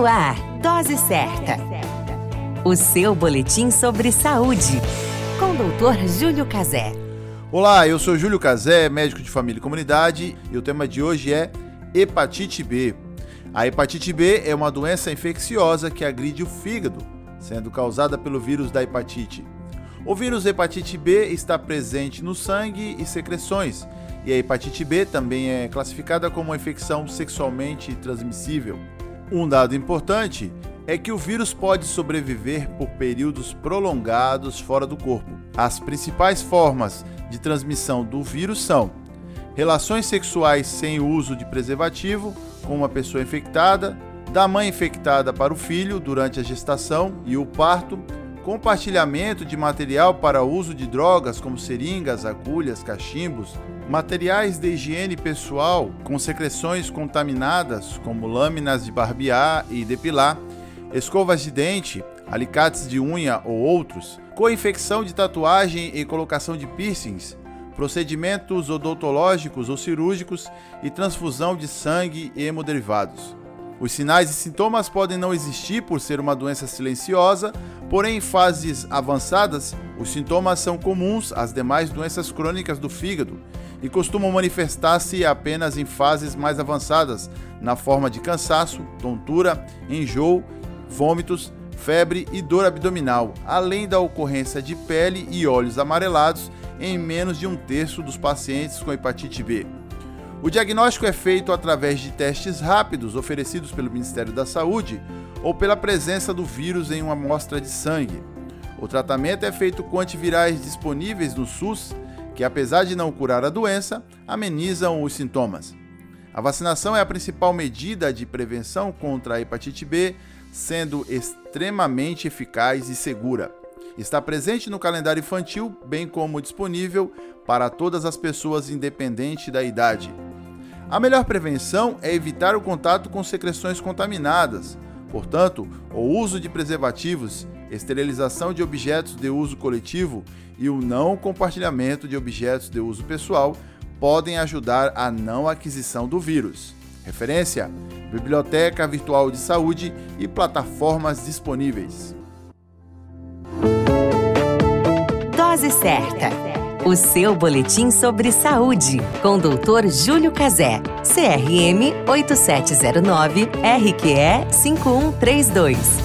No ar, Dose Certa. O seu boletim sobre saúde. Com o Dr. Júlio Cazé. Olá, eu sou Júlio Cazé, médico de família e comunidade, e o tema de hoje é hepatite B. A hepatite B é uma doença infecciosa que agride o fígado, sendo causada pelo vírus da hepatite. O vírus hepatite B está presente no sangue e secreções, e a hepatite B também é classificada como uma infecção sexualmente transmissível. Um dado importante é que o vírus pode sobreviver por períodos prolongados fora do corpo. As principais formas de transmissão do vírus são relações sexuais sem o uso de preservativo com uma pessoa infectada, da mãe infectada para o filho durante a gestação e o parto, compartilhamento de material para uso de drogas como seringas, agulhas, cachimbos, materiais de higiene pessoal com secreções contaminadas como lâminas de barbear e depilar, escovas de dente, alicates de unha ou outros, co-infecção de tatuagem e colocação de piercings, procedimentos odontológicos ou cirúrgicos e transfusão de sangue e hemoderivados. Os sinais e sintomas podem não existir por ser uma doença silenciosa, porém em fases avançadas, os sintomas são comuns às demais doenças crônicas do fígado e costumam manifestar-se apenas em fases mais avançadas, na forma de cansaço, tontura, enjoo, vômitos, febre e dor abdominal, além da ocorrência de pele e olhos amarelados em menos de 1/3 dos pacientes com hepatite B. O diagnóstico é feito através de testes rápidos oferecidos pelo Ministério da Saúde ou pela presença do vírus em uma amostra de sangue. O tratamento é feito com antivirais disponíveis no SUS, que apesar de não curar a doença, amenizam os sintomas. A vacinação é a principal medida de prevenção contra a hepatite B, sendo extremamente eficaz e segura. Está presente no calendário infantil, bem como disponível para todas as pessoas independente da idade. A melhor prevenção é evitar o contato com secreções contaminadas. Portanto, o uso de preservativos, esterilização de objetos de uso coletivo e o não compartilhamento de objetos de uso pessoal podem ajudar a não aquisição do vírus. Referência: Biblioteca Virtual de Saúde e plataformas disponíveis. Dose Certa. O seu boletim sobre saúde. Com o Dr. Júlio Cazé. CRM 8709, RQE 5132.